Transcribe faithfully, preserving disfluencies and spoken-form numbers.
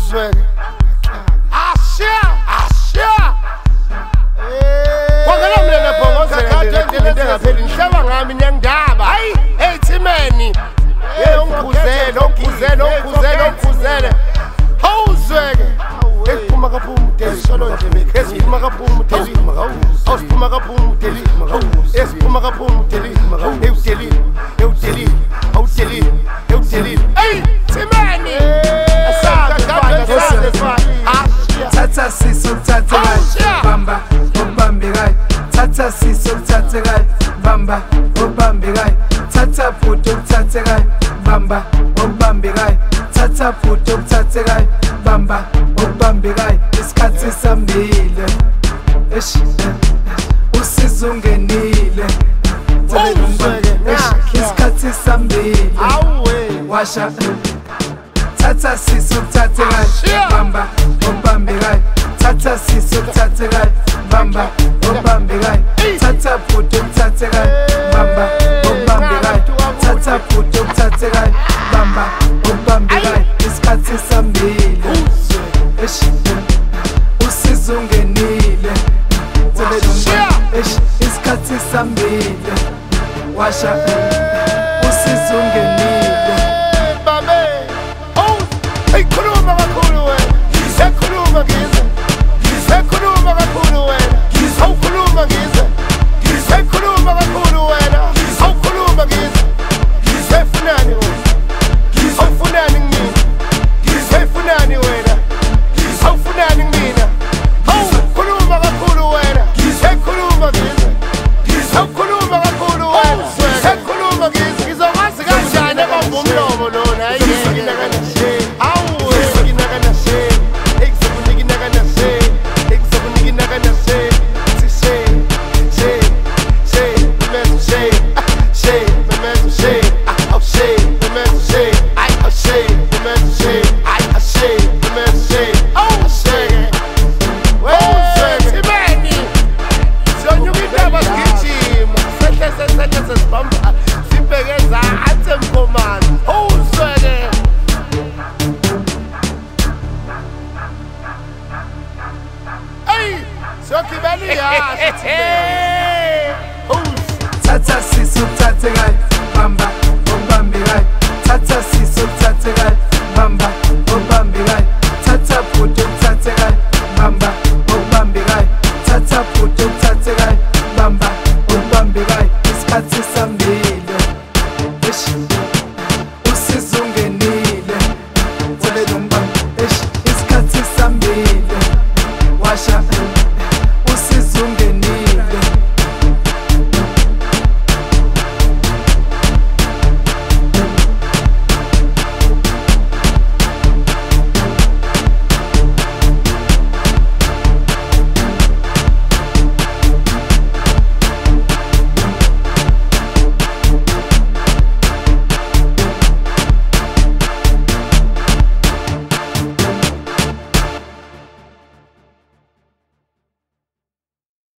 Awuzweke. Ashiya, ashiya. Eh. Kwangela mina naphongozela ngento engapheli ngihlaba ngami nyangindaba. Hayi, hey Thimeni. Hey ongkhuzela, ongkhuzela, ongkhuzela, ongkhuzela. Awuzweke. Esiphuma kaphuma udeli solo nje meke. Esiphuma kaphuma udeli. Awusiphuma kaphuma udeli. Esiphuma kaphuma udeli. Hey udeli. Hey udeli. Awudeli. Hey udeli. Hey Thimeni. Tata siso tata gai bamba obambe gai tata siso tata gai bamba obambe gai tata puto tata gai bamba obambe gai tata puto tata gai bamba obambe gai isikhathi sambile eish usizungenile isikhathi sambile washa tata siso tata gai bamba obambe gai tata siso tata gai bamba obambe gai tata puto tata gai bamba obambe gai tata puto tata gai bamba obambe gai isikhathi sambile eish usizungenile eish isikhathi sambile washa usizungenile Khuluma kakhulu wena, ngisekhuluma ngize, ngisekhuluma kakhulu wena, awukhuluma ngize, ngisekhuluma kakhulu wena, awukhuluma ngize, ngisefunani wena, awufunani ngini, ngisefunani wena, awufunani ngina, awukhuluma kakhulu wena, ngisekhuluma ngize, awukhuluma kakhulu wena, ngisekhuluma ngize, ngizokwazi kanjani abavumlomo lona ayingena kanjani. Tata siso tata gai bamba obambe gai tata siso tata gai